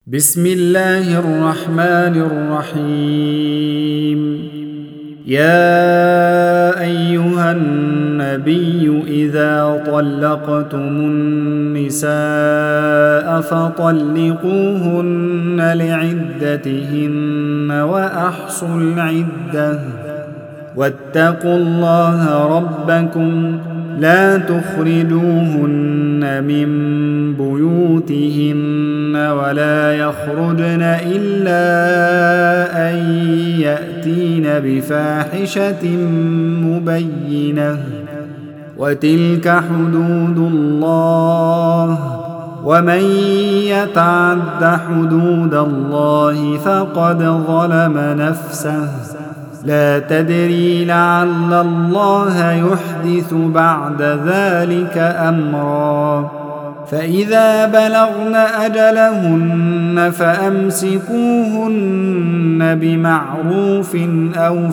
بسم الله الرحمن الرحيم. يا أيها النبي إذا طلقتم النساء فطلقوهن لعدتهن وأحصوا العدة واتقوا الله ربكم لا تخرجوهن من بيوتهن ولا يخرجن إلا أن يأتين بفاحشة مبينة وتلك حدود الله ومن يتعد حدود الله فقد ظلم نفسه لا تدري لعل الله يحدث بعد ذلك أمرا فإذا بلغن أجلهن فأمسكوهن بمعروف أو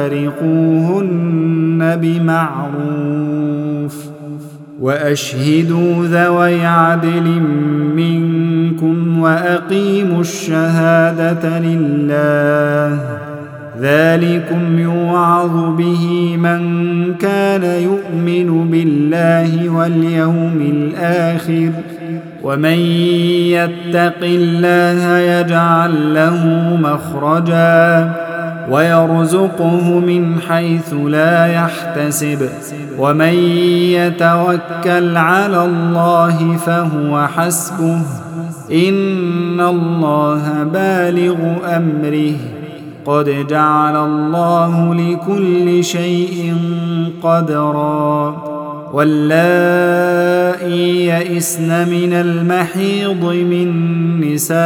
فارقوهن بمعروف وأشهدوا ذوي عدل منكم وأقيموا الشهادة لله ذلكم يوعظ به من كان يؤمن بالله واليوم الآخر ومن يتق الله يجعل له مخرجا ويرزقه من حيث لا يحتسب ومن يتوكل على الله فهو حسبه إن الله بالغ أمره قد جعل الله لكل شيء قدرا واللائي يئسن من المحيض من نسائكم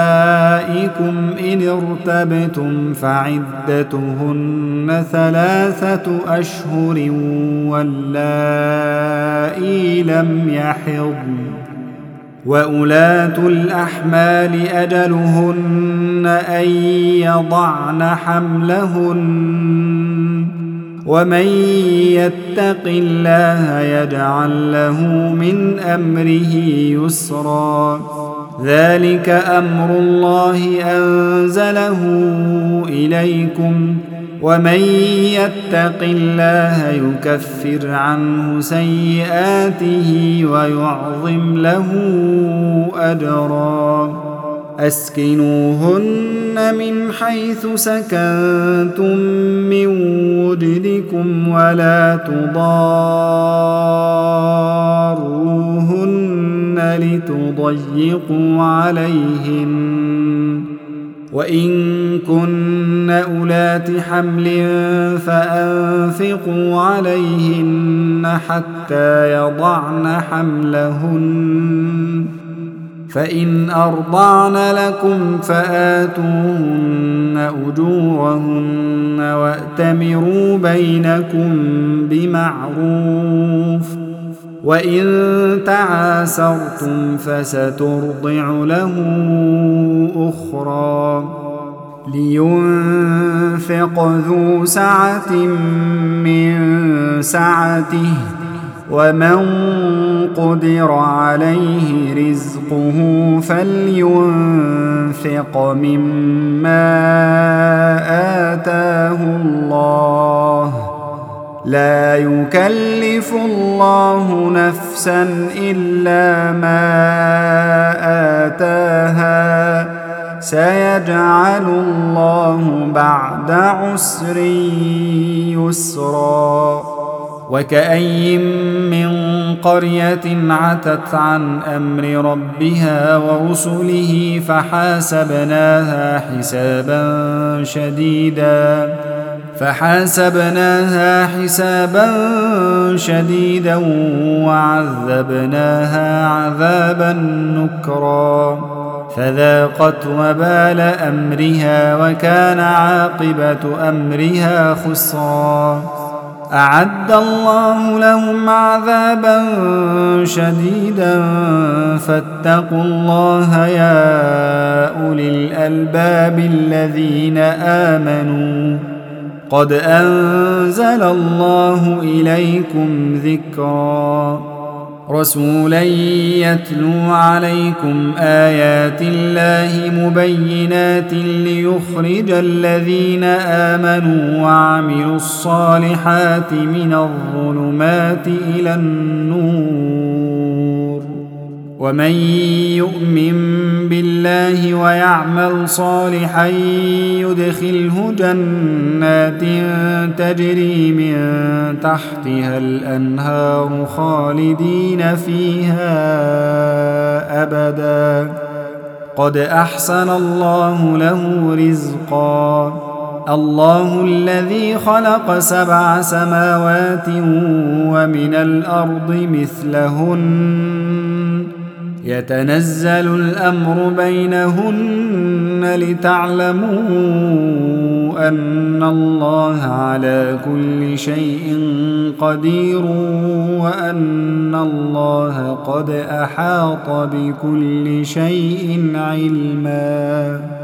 إن ارتبتم فعدتهن 3 أشهر واللائي لم يحضن وأولاة الأحمال أجلهن أن يضعن حملهن ومن يتق الله يجعل له من أمره يسرا ذلك أمر الله أنزله إليكم ومن يتق الله يكفر عنه سيئاته ويعظم له أجرا أسكنوهن من حيث سكنتم من وجدكم ولا تضاروهن لتضيقوا عليهن وإن كن أولات حمل فأنفقوا عليهن حتى يضعن حملهن فإن أرضعن لكم فآتوهن أجورهن وأتمروا بينكم بمعروف وإن تعاسرتم فسترضع له أخرى لينفق ذو سعة من سعته ومن قدر عليه رزقه فلينفق مما آتاه الله لا يكلف الله نفسا إلا ما آتاها سيجعل الله بعد عسر يسرا وكأي من قرية عتت عن أمر ربها ورسله فحاسبناها حسابا شديدا وعذبناها عذابا نكرا فذاقت وبال أمرها وكان عاقبة أمرها خسرا أعد الله لهم عذابا شديدا فاتقوا الله يا أولي الألباب الذين آمنوا قد أنزل الله إليكم ذكرا رسولا يتلو عليكم آيات الله مبينات ليخرج الذين آمنوا وعملوا الصالحات من الظلمات إلى النور ومن يؤمن بالله ويعمل صالحا يدخله جنات تجري من تحتها الأنهار خالدين فيها أبدا قد أحسن الله له رزقا الله الذي خلق 7 سماوات ومن الأرض مثلهن يتنزل الأمر بينهن لتعلموا أن الله على كل شيء قدير وأن الله قد أحاط بكل شيء علما